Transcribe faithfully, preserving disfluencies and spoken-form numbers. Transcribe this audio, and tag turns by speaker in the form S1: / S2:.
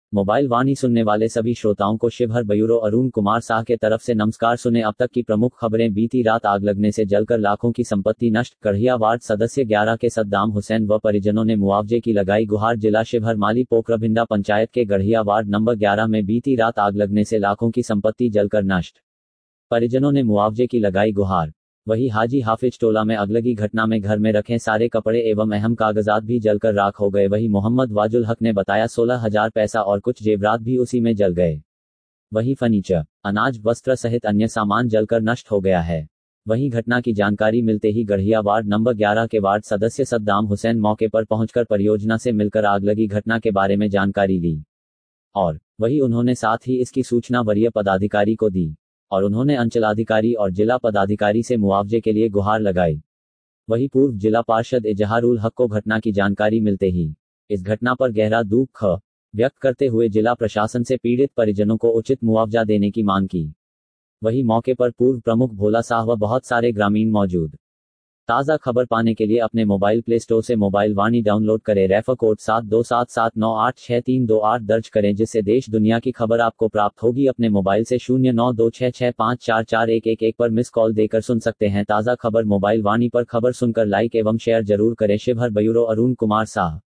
S1: Mobile वाणी सुनने वाले सभी श्रोताओं को शिवहर ब्यूरो अरुण कुमार साह के तरफ से नमस्कार। सुने अब तक की प्रमुख खबरें। बीती रात आग लगने से जलकर लाखों की संपत्ति नष्ट। गढ़िया वार्ड सदस्य ग्यारह के सद्दाम हुसैन व परिजनों ने मुआवजे की लगाई गुहार। जिला शिवहर माली पोखरभिंडा पंचायत के गढ़िया वार्ड नंबर ग्यारह में बीती रात आग लगने से लाखों की संपत्ति जलकर नष्ट। परिजनों ने मुआवजे की लगाई गुहार। वही हाजी हाफिज टोला में अगलगी घटना में घर में रखे सारे कपड़े एवं अहम कागजात भी जलकर राख हो गए। वही मोहम्मद वाजुल हक ने बताया सोलह हजार पैसा और कुछ जेवरात भी उसी में जल गए। वही फर्नीचर, अनाज, वस्त्र सहित अन्य सामान जलकर नष्ट हो गया है। वहीं घटना की जानकारी मिलते ही गढ़िया वार्ड नंबर ग्यारह के वार्ड सदस्य सद्दाम हुसैन मौके पर पहुंचकर परियोजना से मिलकर आग लगी घटना के बारे में जानकारी ली और वही उन्होंने साथ ही इसकी सूचना वरीय पदाधिकारी को दी और उन्होंने अंचलाधिकारी और जिला पदाधिकारी से मुआवजे के लिए गुहार लगाई। वही पूर्व जिला पार्षद इजहारुल हक को घटना की जानकारी मिलते ही इस घटना पर गहरा दुख व्यक्त करते हुए जिला प्रशासन से पीड़ित परिजनों को उचित मुआवजा देने की मांग की। वही मौके पर पूर्व प्रमुख भोला साह व बहुत सारे ग्रामीण मौजूद। ताज़ा खबर पाने के लिए अपने मोबाइल प्ले स्टोर से मोबाइल वाणी डाउनलोड करें। रेफर कोड सात दो सात सात नौ आठ छः तीन दो आठ दर्ज करें, जिससे देश दुनिया की खबर आपको प्राप्त होगी। अपने मोबाइल से शून्य नौ दो छः छः पाँच चार चार एक एक एक पर मिस कॉल देकर सुन सकते हैं ताज़ा खबर। मोबाइल वाणी पर खबर सुनकर लाइक एवं शेयर जरूर करें। शिवहर ब्यूरो अरुण कुमार साह।